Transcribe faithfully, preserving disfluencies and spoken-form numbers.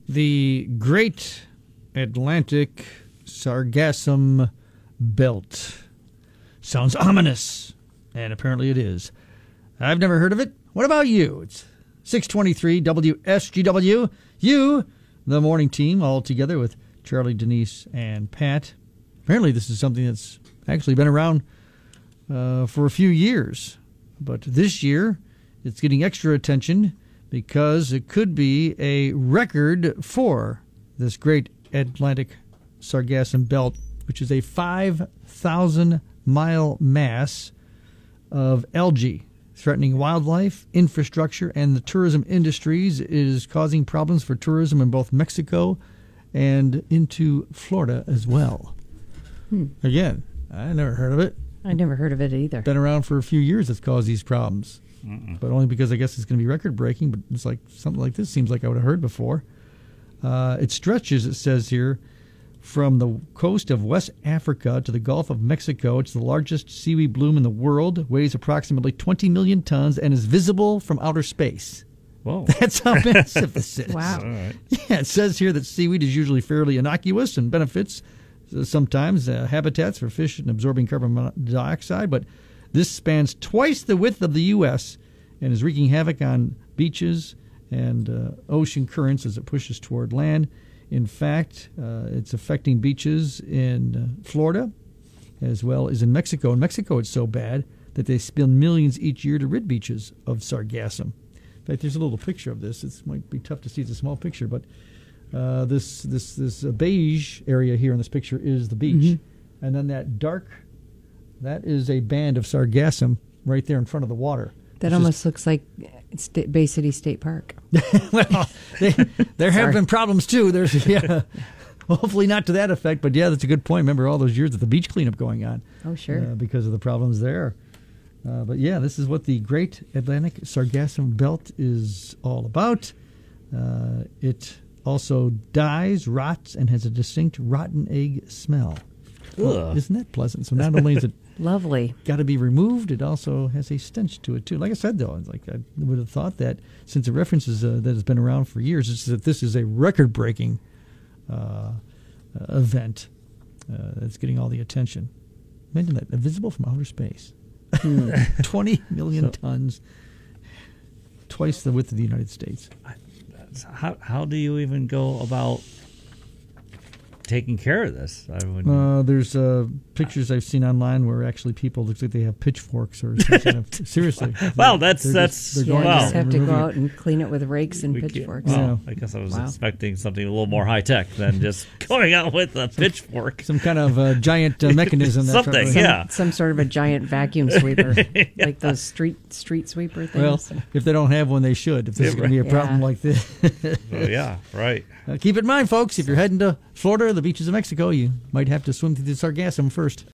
The Great Atlantic Sargassum Belt. Sounds ominous, and apparently it is. I've never heard of it. What about you? It's six twenty-three W S G W. You, the morning team, all together with Charlie, Denise, and Pat. Apparently this is something that's actually been around uh, for a few years. But this year, it's getting extra attention because it could be a record for this Great Atlantic Sargassum Belt, which is a five thousand mile mass of algae threatening wildlife, infrastructure, and the tourism industries. It is causing problems for tourism in both Mexico and into Florida as well. Hmm. Again, I never heard of it. I never heard of it either. Been around for a few years. It's caused these problems. Mm-mm. But only because I guess it's going to be record-breaking. But it's like something like this seems like I would have heard before. Uh, it stretches, it says here, from the coast of West Africa to the Gulf of Mexico. It's the largest seaweed bloom in the world, weighs approximately twenty million tons, and is visible from outer space. Whoa. That's how massive this is. Wow. All right. Yeah, it says here that seaweed is usually fairly innocuous and benefits uh, sometimes uh, habitats for fish and absorbing carbon dioxide, but this spans twice the width of the U S and is wreaking havoc on beaches and uh, ocean currents as it pushes toward land. In fact, uh, it's affecting beaches in uh, Florida as well as in Mexico. In Mexico, it's so bad that they spend millions each year to rid beaches of sargassum. In fact, there's a little picture of this. It might be tough to see. It's a small picture, but uh, this this this uh, beige area here in this picture is the beach, mm-hmm. and then that dark, that is a band of sargassum right there in front of the water. That almost looks like St- Bay City State Park. Well, they, there have been problems too. There's yeah, hopefully not to that effect, but yeah, that's a good point. Remember all those years of the beach cleanup going on? Oh, sure. Uh, because of the problems there. Uh, but yeah, this is what the Great Atlantic Sargassum Belt is all about. Uh, it also dies, rots, and has a distinct rotten egg smell. Well, isn't that pleasant? So not only is it lovely, got to be removed, it also has a stench to it too. Like I said, though, it's like I would have thought that since it references uh, that has been around for years, it's that this is a record-breaking uh, uh, event uh, that's getting all the attention. Imagine that, visible from outer space. twenty million so, tons, twice the width of the United States. How how do you even go about taking care of this? I would. Uh, there's uh, pictures I've seen online where actually people looks like they have pitchforks or something. Of, seriously. Well, that's they're that's. Just, yeah, wow. just have to go out and clean it with rakes and we pitchforks. Well, yeah. I guess I was wow. expecting something a little more high tech than just going out with a pitchfork. Some kind of uh, giant uh, mechanism. That something, probably, yeah. Some, some sort of a giant vacuum sweeper, yeah. like those street street sweeper things. Well, if they don't have one, they should. If this Yeah, is going to be a problem yeah. like this. Oh, yeah, right. Uh, keep it in mind, folks, if you're heading to Florida, the beaches of Mexico, you might have to swim through the sargassum first.